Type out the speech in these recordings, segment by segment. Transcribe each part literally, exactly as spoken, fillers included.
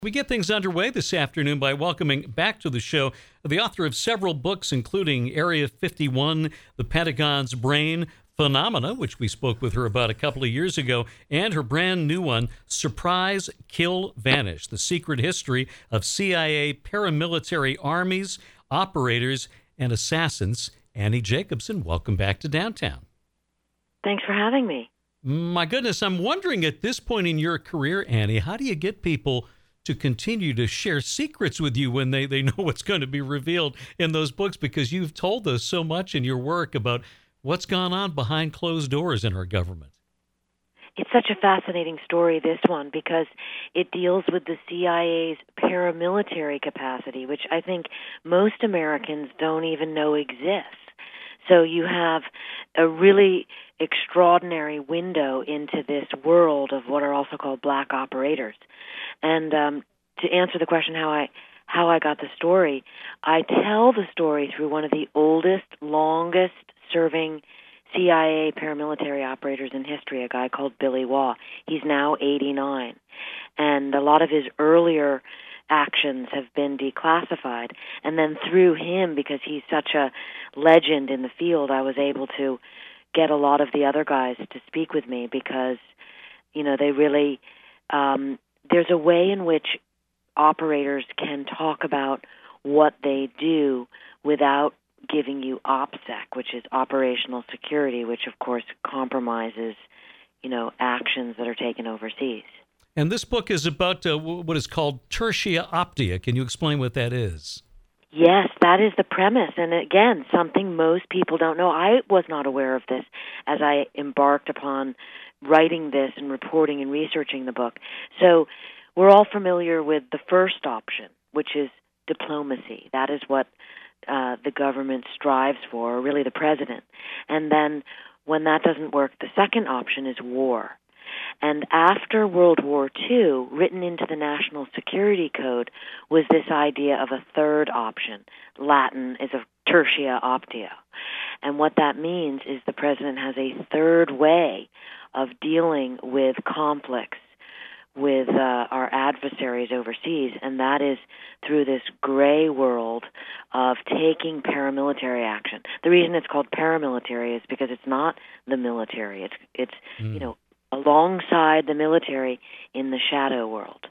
We get things underway this afternoon by welcoming back to the show the author of several books, including Area fifty-one, The Pentagon's Brain, Phenomena, which we spoke with her about a couple of years ago, and her brand new one, Surprise, Kill, Vanish, The Secret History of C I A Paramilitary Armies, Operators, and Assassins. Annie Jacobsen, welcome back to Downtown. Thanks for having me. My goodness, I'm wondering at this point in your career, Annie, how do you get people to continue to share secrets with you when they, they know what's going to be revealed in those books, because you've told us so much in your work about what's gone on behind closed doors in our government? It's such a fascinating story, this one, because it deals with the C I A's paramilitary capacity, which I think most Americans don't even know exists. So you have a really extraordinary window into this world of what are also called black operators. And um, to answer the question how I how I got the story, I tell the story through one of the oldest, longest-serving C I A paramilitary operators in history, a guy called Billy Waugh. He's now eighty-nine. And a lot of his earlier actions have been declassified. And then through him, because he's such a legend in the field, I was able to get a lot of the other guys to speak with me because, you know, they really, um, there's a way in which operators can talk about what they do without giving you OPSEC, which is operational security, which of course compromises, you know, actions that are taken overseas. And this book is about uh, what is called Tertia Optia. Can you explain what that is? Yes, that is the premise. And again, something most people don't know. I was not aware of this as I embarked upon writing this and reporting and researching the book. So we're all familiar with the first option, which is diplomacy. That is what uh, the government strives for, or really the president. And then when that doesn't work, the second option is war. And after World War Two, written into the National Security Code was this idea of a third option. Latin is of tertia optio. And what that means is the president has a third way of dealing with conflicts with uh, our adversaries overseas, and that is through this gray world of taking paramilitary action. The reason it's called paramilitary is because it's not the military. It's, it's mm. you know, alongside the military in the shadow world.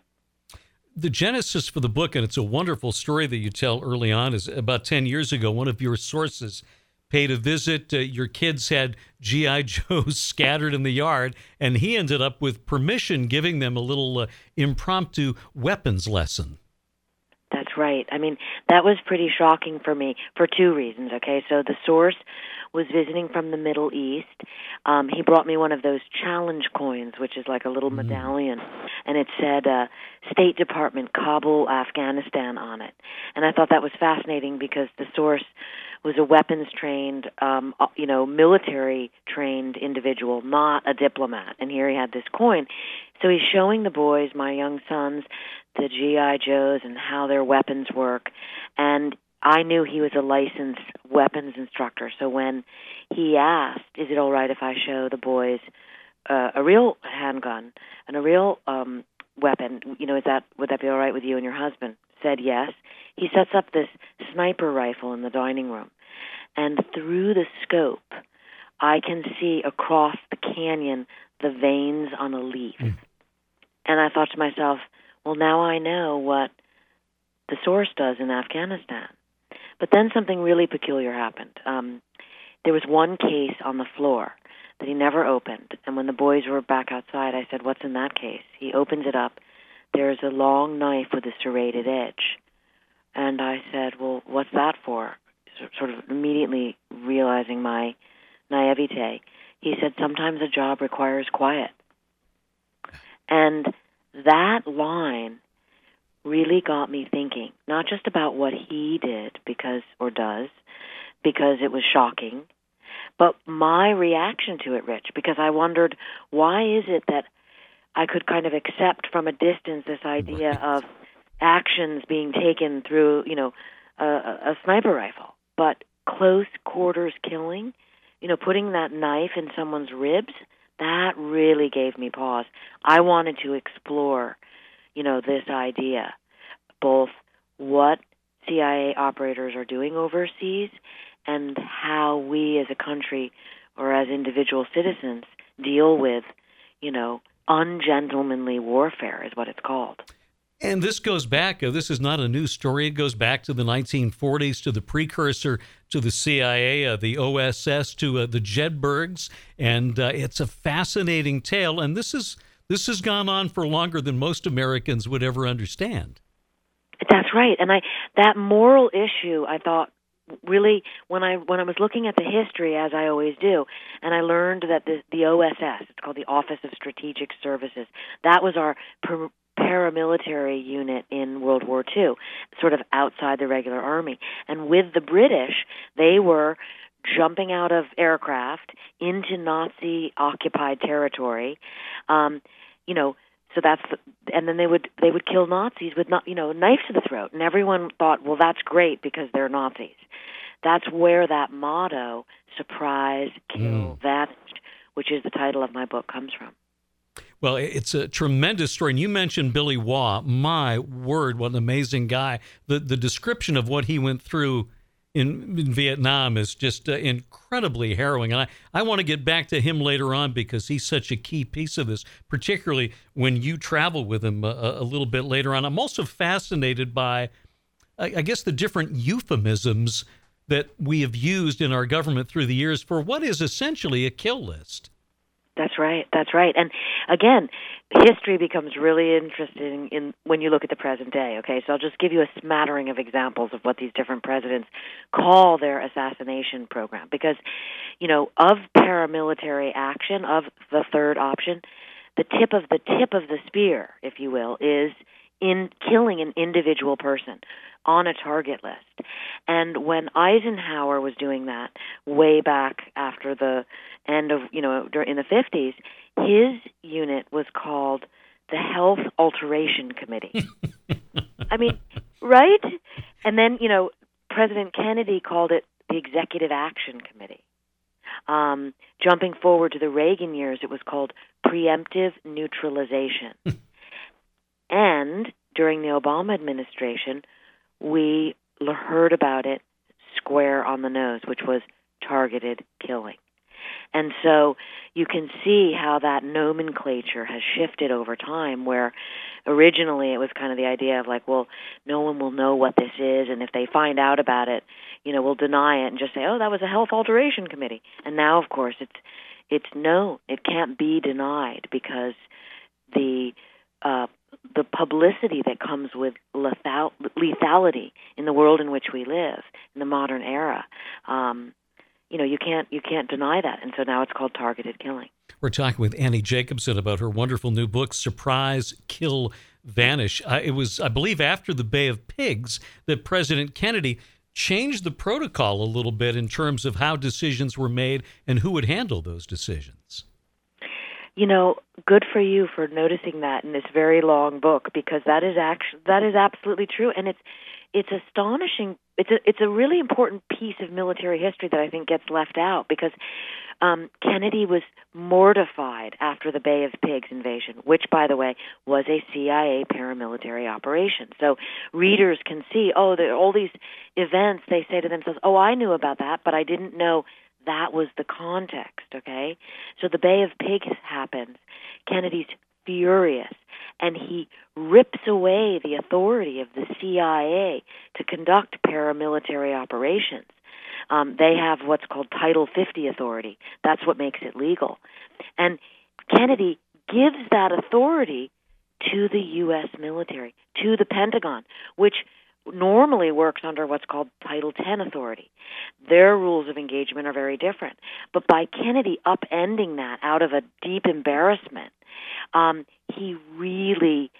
The genesis for the book, and it's a wonderful story that you tell early on, is about ten years ago, one of your sources paid a visit. Uh, your kids had G I. Joes scattered in the yard, and he ended up with permission giving them a little uh, impromptu weapons lesson. That's right. I mean, that was pretty shocking for me for two reasons, okay? So the source was visiting from the Middle East. Um, he brought me one of those challenge coins, which is like a little mm. medallion, and it said uh, State Department, Kabul, Afghanistan on it. And I thought that was fascinating because the source was a weapons-trained, um, you know, military-trained individual, not a diplomat. And here he had this coin. So he's showing the boys, my young sons, the G I. Joes and how their weapons work. And I knew he was a licensed weapons instructor. So when he asked, is it all right if I show the boys uh, a real handgun and a real um, weapon, you know, is that would that be all right with you and your husband? Said yes. He sets up this sniper rifle in the dining room. And through the scope, I can see across the canyon the veins on a leaf. Mm. And I thought to myself, well, now I know what the source does in Afghanistan. But then something really peculiar happened. Um, there was one case on the floor that he never opened. And when the boys were back outside, I said, what's in that case? He opens it up. There's a long knife with a serrated edge. And I said, well, what's that for? Sort of immediately realizing my naivete. He said, sometimes a job requires quiet. And that line really got me thinking, not just about what he did because or does, because it was shocking, but my reaction to it, Rich, because I wondered, why is it that I could kind of accept from a distance this idea right. of actions being taken through, you know, a, a sniper rifle, but close quarters killing, you know, putting that knife in someone's ribs, that really gave me pause. I wanted to explore, you you know, this idea, both what C I A operators are doing overseas and how we as a country or as individual citizens deal with, you know, ungentlemanly warfare is what it's called. And this goes back, uh, this is not a new story. It goes back to the nineteen forties, to the precursor to the C I A, uh, the O S S, to uh, the Jedburghs. And uh, it's a fascinating tale. And this is this has gone on for longer than most Americans would ever understand. That's right. And I that moral issue, I thought, really, when I when I was looking at the history, as I always do, and I learned that the, the O S S, it's called the Office of Strategic Services, that was our per, paramilitary unit in World War Two, sort of outside the regular army. And with the British, they were jumping out of aircraft into Nazi-occupied territory, um, you know, so that's, the, and then they would they would kill Nazis with, not, you know, knife to the throat, and everyone thought, well, that's great because they're Nazis. That's where that motto, surprise, kill, mm. vanish, which is the title of my book, comes from. Well, it's a tremendous story. And you mentioned Billy Waugh. My word, what an amazing guy. The the description of what he went through in, in Vietnam is just uh, incredibly harrowing. And I, I want to get back to him later on because he's such a key piece of this, particularly when you travel with him a, a little bit later on. I'm also fascinated by, I, I guess, the different euphemisms that we have used in our government through the years for what is essentially a kill list. That's right. That's right. And again, history becomes really interesting in when you look at the present day. Okay, so I'll just give you a smattering of examples of what these different presidents call their assassination program. Because, you know, of paramilitary action, of the third option, the tip of the tip of the spear, if you will, is in killing an individual person on a target list. And when Eisenhower was doing that way back after the end of, you know, in the fifties, his unit was called the Health Alteration Committee. I mean, right? And then, you know, President Kennedy called it the Executive Action Committee. Um, jumping forward to the Reagan years, it was called Preemptive Neutralization. And during the Obama administration, we heard about it square on the nose, which was targeted killing. And so you can see how that nomenclature has shifted over time, where originally it was kind of the idea of like, well, no one will know what this is, and if they find out about it, you know, we'll deny it and just say, oh, that was a Health Alteration Committee. And now, of course, it's it's no, it can't be denied because the uh, the publicity that comes with lethal, lethality in the world in which we live, in the modern era, um, you know, you can't you can't deny that, and so now it's called targeted killing. We're talking with Annie Jacobsen about her wonderful new book, Surprise, Kill, Vanish. Uh, it was, I believe, after the Bay of Pigs that President Kennedy changed the protocol a little bit in terms of how decisions were made and who would handle those decisions. You know, good for you for noticing that in this very long book, because that is actually that is absolutely true, and it's it's astonishing. It's a it's a really important piece of military history that I think gets left out, because um, Kennedy was mortified after the Bay of Pigs invasion, which, by the way, was a C I A paramilitary operation. So readers can see, oh, there are all these events. They say to themselves, oh, I knew about that, but I didn't know that was the context, okay? So the Bay of Pigs happens. Kennedy's furious, and he rips away the authority of the C I A to conduct paramilitary operations. Um, they have what's called Title fifty authority. That's what makes it legal. And Kennedy gives that authority to the U S military, to the Pentagon, which normally works under what's called Title ten authority. Their rules of engagement are very different. But by Kennedy upending that out of a deep embarrassment, um, he really,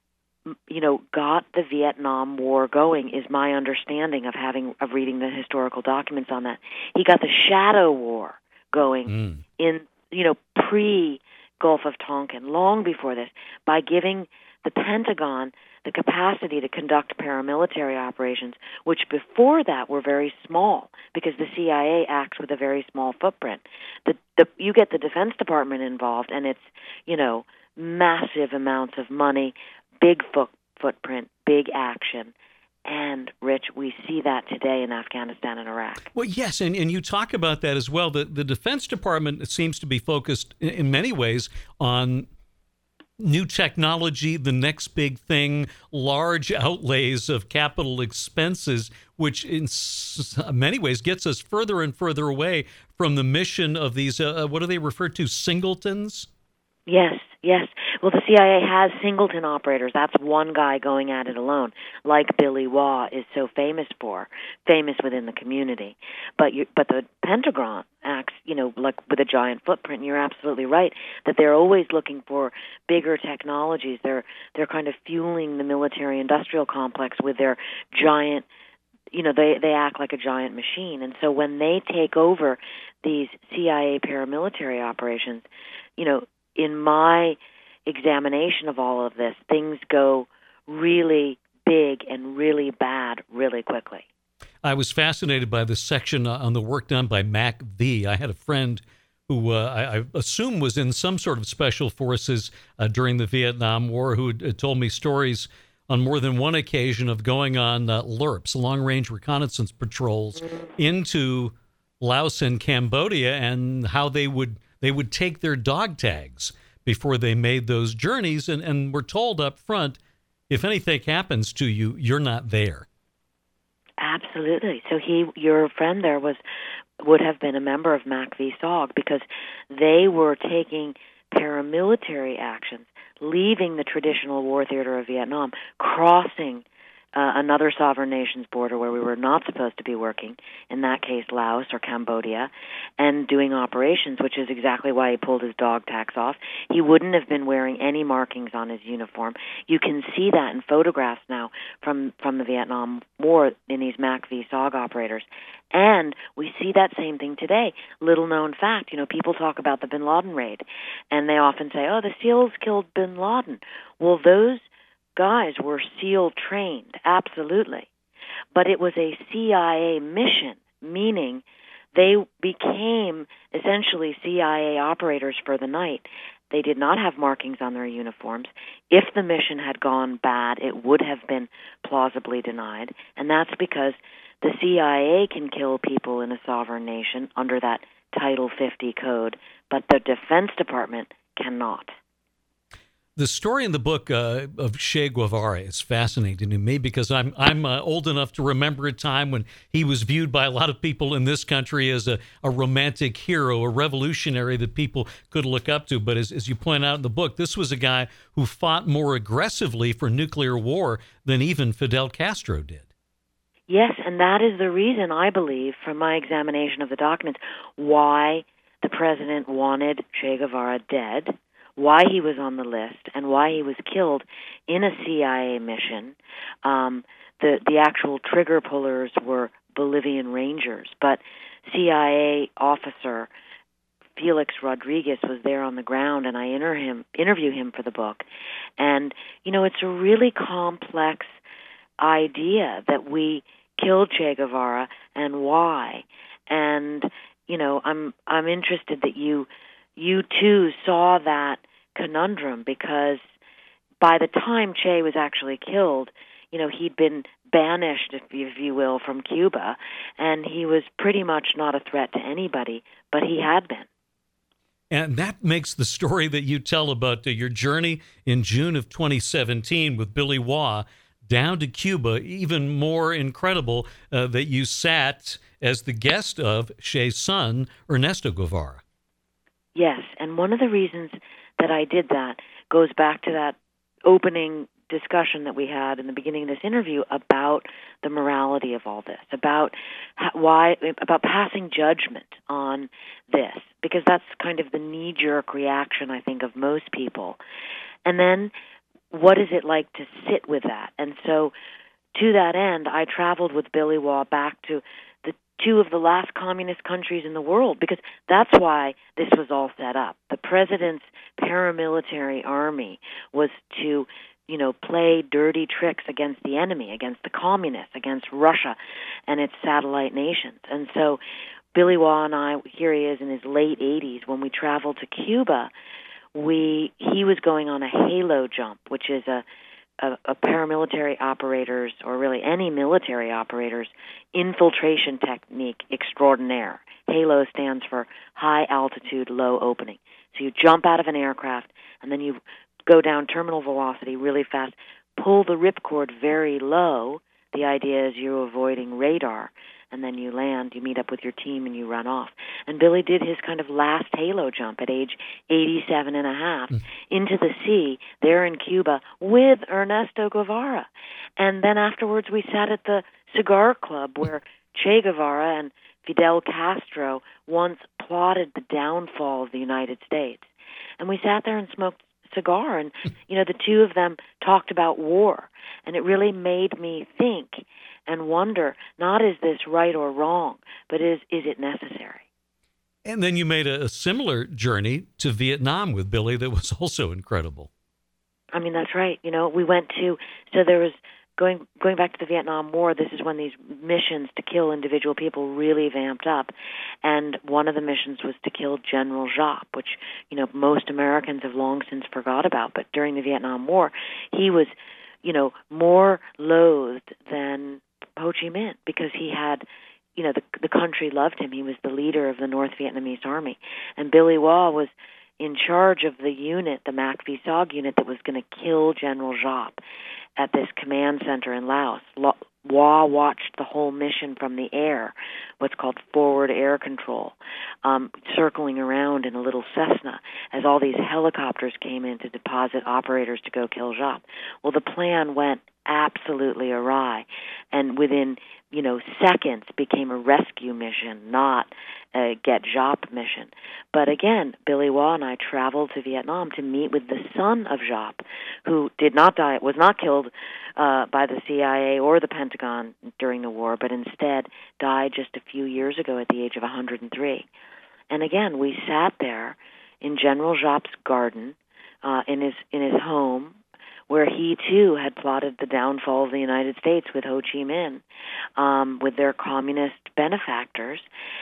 you know, got the Vietnam War going, is my understanding of having of reading the historical documents on that. He got the Shadow War going mm. in, you know, pre-Gulf of Tonkin, long before this, by giving the Pentagon the capacity to conduct paramilitary operations, which before that were very small, because the C I A acts with a very small footprint. The, the, you get the Defense Department involved, and it's, you know, massive amounts of money, big foot, footprint, big action. And, Rich, we see that today in Afghanistan and Iraq. Well, yes, and, and you talk about that as well. The, the Defense Department seems to be focused in, in many ways on new technology, the next big thing, large outlays of capital expenses, which in s- many ways gets us further and further away from the mission of these, uh, what do they refer to, singletons? Yes, yes. Well, the C I A has singleton operators. That's one guy going at it alone, like Billy Waugh is so famous for, famous within the community. But you, but the Pentagon acts, you know, like with a giant footprint. You're absolutely right that they're always looking for bigger technologies. They're they're kind of fueling the military-industrial complex with their giant. You know, they they act like a giant machine. And so when they take over these C I A paramilitary operations, you know, in my examination of all of this, things go really big and really bad really quickly. I was fascinated by this section on the work done by Mac V. I had a friend who uh, I, I assume was in some sort of special forces uh, during the Vietnam War, who had told me stories on more than one occasion of going on uh, L R Ps, long-range reconnaissance patrols, into Laos and Cambodia, and how they would they would take their dog tags before they made those journeys, and, and were told up front, if anything happens to you, you're not there. Absolutely. So he, your friend there, was would have been a member of Mac V SOG, because they were taking paramilitary actions, leaving the traditional war theater of Vietnam, crossing uh, another sovereign nation's border where we were not supposed to be working, in that case Laos or Cambodia, and doing operations, which is exactly why he pulled his dog tags off. He wouldn't have been wearing any markings on his uniform. You can see that in photographs now from, from the Vietnam War in these Mac V SOG operators. And we see that same thing today. Little known fact, you know, people talk about the Bin Laden raid, and they often say, oh, the SEALs killed Bin Laden. Well, those guys were SEAL trained, absolutely. But it was a C I A mission, meaning they became essentially C I A operators for the night. They did not have markings on their uniforms. If the mission had gone bad, it would have been plausibly denied. And that's because the C I A can kill people in a sovereign nation under that Title fifty code, but the Defense Department cannot. The story in the book uh, of Che Guevara is fascinating to me, because I'm I'm uh, old enough to remember a time when he was viewed by a lot of people in this country as a, a romantic hero, a revolutionary that people could look up to. But as, as you point out in the book, this was a guy who fought more aggressively for nuclear war than even Fidel Castro did. Yes, and that is the reason, I believe, from my examination of the documents, why the president wanted Che Guevara dead, why he was on the list, and why he was killed in a C I A mission. Um, the, the actual trigger pullers were Bolivian Rangers, but C I A officer Felix Rodriguez was there on the ground, and I inter him, interview him for the book. And, you know, it's a really complex idea that we killed Che Guevara and why. And, you know, I'm I'm interested that you you too saw that conundrum, because by the time Che was actually killed, you know, he'd been banished, if you, if you will, from Cuba, and he was pretty much not a threat to anybody, but he had been. And that makes the story that you tell about uh, your journey in June of twenty seventeen with Billy Waugh down to Cuba even more incredible, uh, that you sat as the guest of Che's son, Ernesto Guevara. Yes, and one of the reasons that I did that goes back to that opening discussion that we had in the beginning of this interview about the morality of all this, about how, why, about passing judgment on this, because that's kind of the knee-jerk reaction, I think, of most people. And then, what is it like to sit with that? And so, to that end, I traveled with Billy Waugh back to the two of the last communist countries in the world, because that's why this was all set up. The president's paramilitary army was to, you know, play dirty tricks against the enemy, against the communists, against Russia and its satellite nations. And so Billy Waugh and I, here he is in his late eighties, when we traveled to Cuba, we he was going on a halo jump, which is a a, a paramilitary operator's, or really any military operator's, infiltration technique extraordinaire. HALO stands for high altitude, low opening. So you jump out of an aircraft, and then you go down terminal velocity really fast, pull the ripcord very low. The idea is you're avoiding radar, and then you land, you meet up with your team, and you run off. And Billy did his kind of last HALO jump at age eighty-seven and a half mm. into the sea there in Cuba with Ernesto Guevara. And then afterwards we sat at the Cigar Club where Che Guevara and Fidel Castro once plotted the downfall of the United States. And we sat there and smoked cigar, and you know, the two of them talked about war, and it really made me think and wonder, not is this right or wrong, but is is it necessary? And then you made a, a similar journey to Vietnam with Billy that was also incredible. I mean, that's right. You know, we went to, so there was, going going back to the Vietnam War, this is when these missions to kill individual people really vamped up. And one of the missions was to kill General Giap, which, you know, most Americans have long since forgot about. But during the Vietnam War, he was, you know, more loathed than Ho Chi Minh because he had, you know, the the country loved him. He was the leader of the North Vietnamese army. And Billy Waugh was in charge of the unit, the Mac V SOG unit, that was going to kill General Giap at this command center in Laos. Waugh watched the whole mission from the air, what's called forward air control, um, circling around in a little Cessna as all these helicopters came in to deposit operators to go kill Giap. Well, the plan went absolutely awry, and within, you know, seconds became a rescue mission, not a get Giap mission. But again, Billy Waugh and I traveled to Vietnam to meet with the son of Giap, who did not die, was not killed uh, by the C I A or the Pentagon during the war, but instead died just a few years ago at the age of one hundred three. And again, we sat there in General Giap's garden, uh, in his in his home, where he, too, had plotted the downfall of the United States with Ho Chi Minh, um, with their communist benefactors.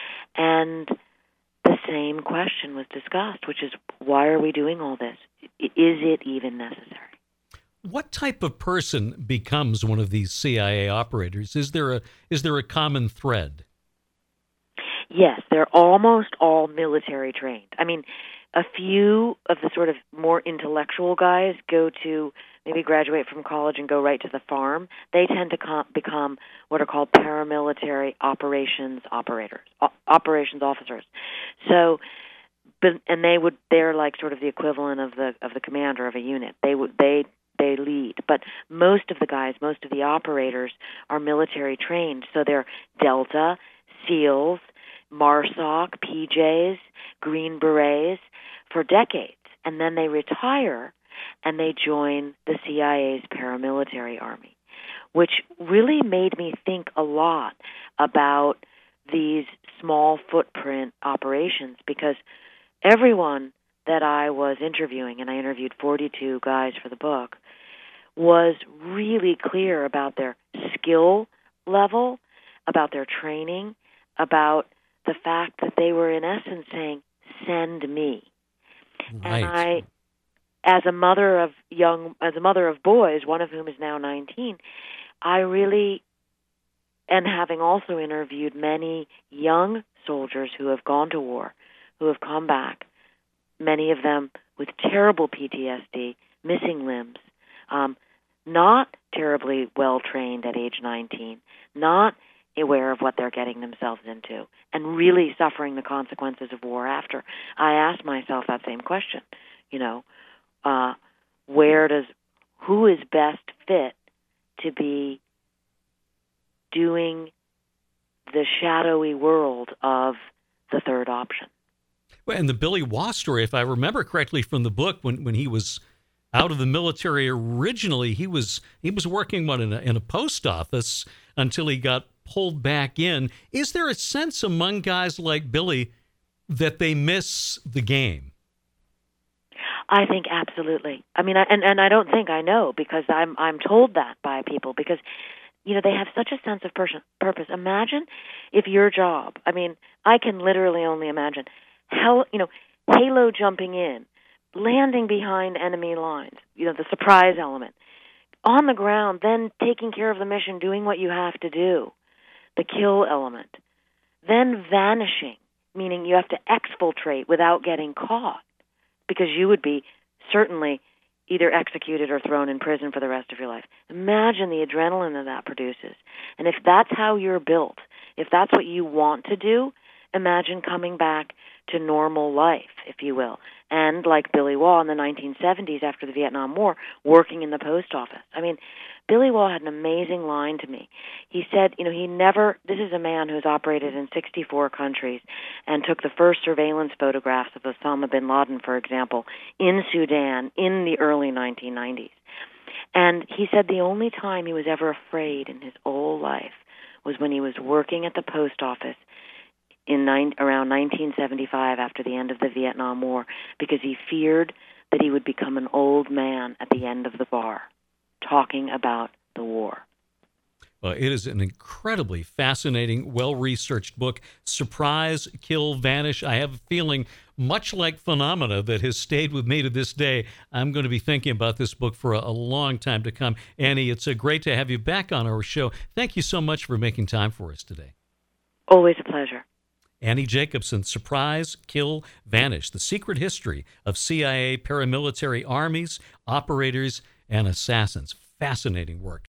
And the same question was discussed, which is, why are we doing all this? Is it even necessary? What type of person becomes one of these C I A operators? Is there a is there a common thread? Yes, they're almost all military trained. I mean, a few of the sort of more intellectual guys go to maybe graduate from college and go right to the farm. They tend to com- become what are called paramilitary operations operators, o- operations officers. So, but, and they would they're like sort of the equivalent of the of the commander of a unit. They would they they lead. But most of the guys, most of the operators are military trained. So they're Delta, SEALs, MARSOC, P Js, Green Berets for decades, and then they retire and they join the C I A's paramilitary army, which really made me think a lot about these small footprint operations, because everyone that I was interviewing, and I interviewed forty-two guys for the book, was really clear about their skill level, about their training, about the fact that they were in essence saying, send me. Right. And I, as a mother of young, as a mother of boys, one of whom is now nineteen, I really, and having also interviewed many young soldiers who have gone to war, who have come back, many of them with terrible P T S D, missing limbs, um, not terribly well trained at age nineteen, not aware of what they're getting themselves into, and really suffering the consequences of war after. I asked myself that same question, you know, uh, where does, who is best fit to be doing the shadowy world of the third option? Well, and the Billy Waugh story, if I remember correctly from the book, when, when he was out of the military originally, he was he was working what, in a, in a post office until he got pulled back in. Is there a sense among guys like Billy that they miss the game? I think absolutely. I mean, I, and and I don't think I know, because I'm I'm told that by people, because you know they have such a sense of pers- purpose. Imagine if your job. I mean, I can literally only imagine. Hell, you know, halo jumping in, landing behind enemy lines. You know, the surprise element. on the ground, then taking care of the mission, doing what you have to do, the kill element, then vanishing, meaning you have to exfiltrate without getting caught, because you would be certainly either executed or thrown in prison for the rest of your life. Imagine the adrenaline that that produces. And if that's how you're built, if that's what you want to do, imagine coming back to normal life, if you will. And like Billy Waugh in the nineteen seventies after the Vietnam War, working in the post office. I mean, Billy Waugh had an amazing line to me. He said, you know, he never, this is a man who's operated in sixty-four countries and took the first surveillance photographs of Osama bin Laden, for example, in Sudan in the early nineteen nineties. And he said the only time he was ever afraid in his whole life was when he was working at the post office in nine, around nineteen seventy-five after the end of the Vietnam War, because he feared that he would become an old man at the end of the bar talking about the war. Well, it is an incredibly fascinating, well-researched book, Surprise, Kill, Vanish. I have a feeling, much like Phenomena, that has stayed with me to this day. I'm going to be thinking about this book for a, a long time to come. Annie, it's uh, great to have you back on our show. Thank you so much for making time for us today. Always a pleasure. Annie Jacobsen, Surprise, Kill, Vanish, The Secret History of C I A Paramilitary Armies, Operators, and Assassins. Fascinating work.